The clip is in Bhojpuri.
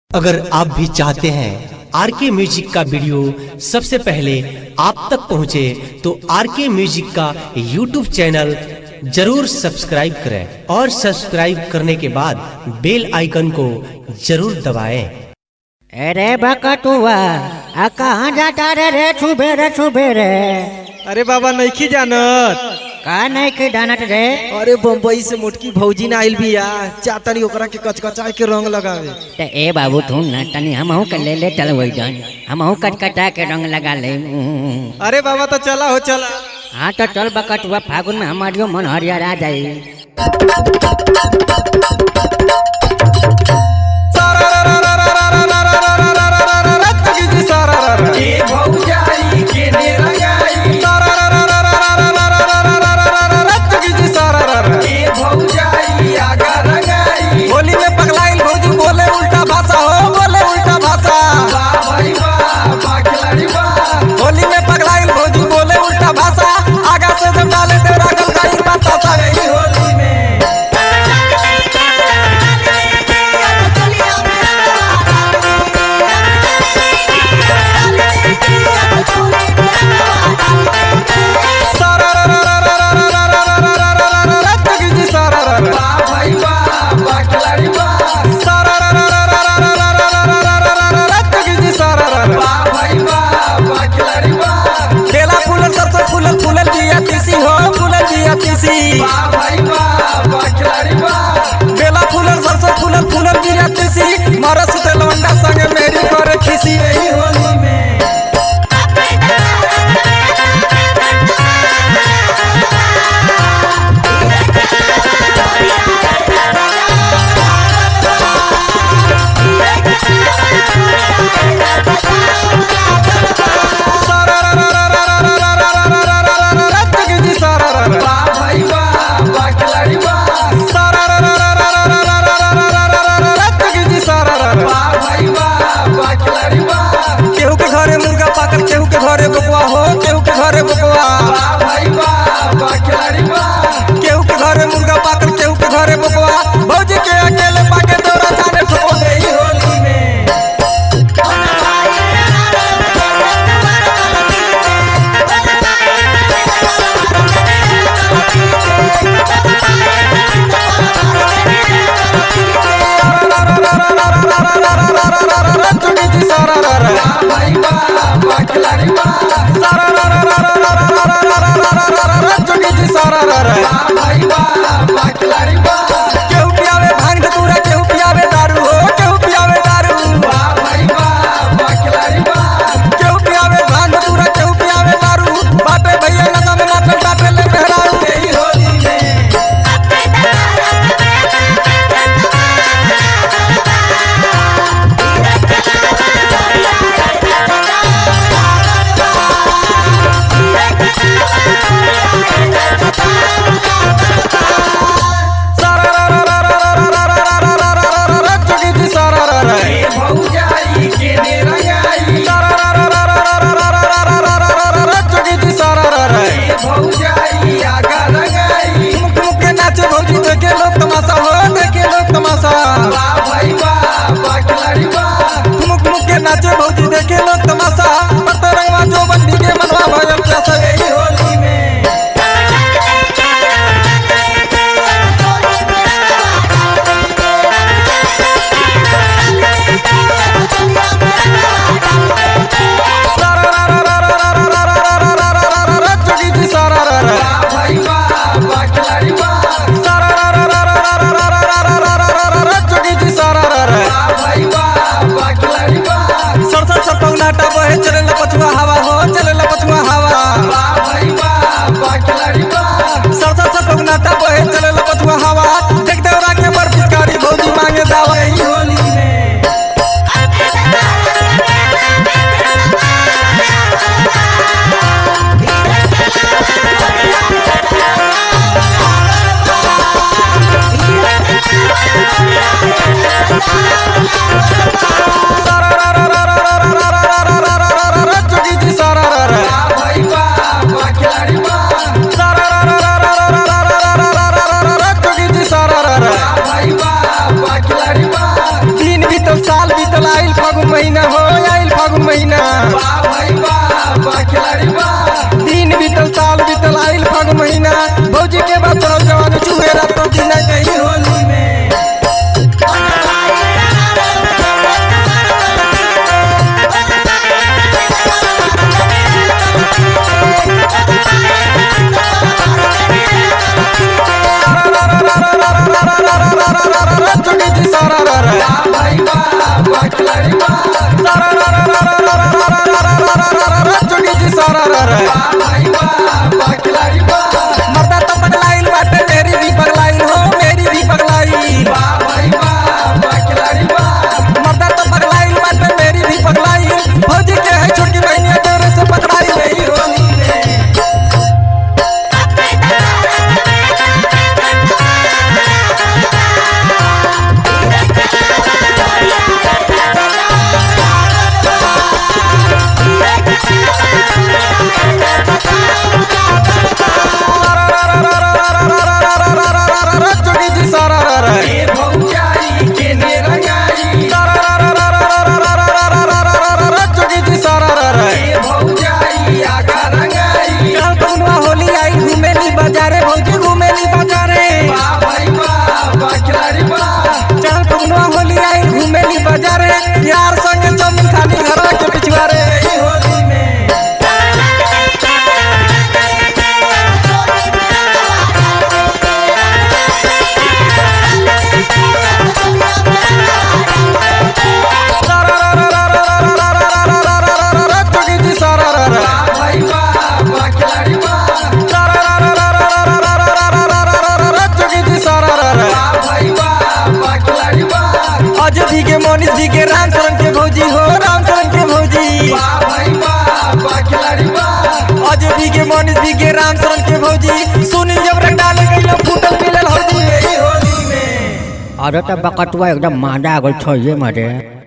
अगर आप भी चाहते हैं आरके म्यूजिक का वीडियो सबसे पहले आप तक पहुंचे तो आरके म्यूजिक का यूट्यूब चैनल जरूर सब्सक्राइब करें और सब्सक्राइब करने के बाद बेल आइकन को जरूर दबाएं। अरे बकटुआ आ कहाँ जाता रे छुबे रे। अरे बाबा नहीं जानत का नहीं के जानत रे। अरे बम्बई से मोटकी भौजी ना आइल बिया चातनी ओकरा के कचकचा के रंग लगावे। ते ए बाबू तू ना तनी हमहू के ले चल वही जन हमहू कटकटा के रंग लगा ले। अरे बाबा तो चला हो चला। हाँ तो चल बकटुआ फागुन में हमारियो मन हरियर आ जाई। होली में पगलाइल भौजी बोले उल्टा भाषा हो बोले उल्टा भाषा। होली में पगलाइल भौजी बोले उल्टा भाषा आगा से जब डाले दे रागल गाई बतासा रही होली में। बेला फूलन सरसों फूलन गिरा तीसी मारस तेलवंडा संगे मेरी करे खिसी यही होली में। केहू के घरे मुर्गा पाकल केहू के घरे बकुआ हो केहू के घरे बकुआ। केहू के घरे मुर्गा पाकल केहू के घरे बकुआ भौजी के अकेले पाके दौरा जाने ठोको दे होली में। केहू पियावे भांग धतूरा केहू पियावे दारू हो केहू पियावे दारू। केहू पियावे भांग धतूरा केहू पियावे दारू बाटे भैया नशा में मातल डाटे ले मेहरारू यही होली में। नाचे भौजी देखे लोग तमाशा रंगवा जो बंदी के मनवा भजन प्यासा यही होली में। बीतल आइल फागुन महीना हो आइल फागुन महीना वाह भाई वाह खिलाड़ी वाह दिन बीतल साल बीतल आइल फागुन महीना भौजी के बात चलो जवान चुहे रात दिन गई होली में मर्दा तो पगलाइल बाटे मेरी भी पगलाइल हो मेरी भी पगलाइल मर्दा तो पगलाइल बाटे मेरी भी पगलाइल भौजी के है छोटी बहनिया जोरे से पकड़ाई गई होली यार संग जमीन खाली घर के पिछवारे होली में अजय भी के मोनिस भी के राम शरण के भौजी हो राम शरण के भौजी अजय भी के मोनिस भी के राम शरण के भौजी सुनील जब रंग डाले गई फूटल मिलल होली में अरे तो बकटुआ एकदम मांडा गल छ ये मारे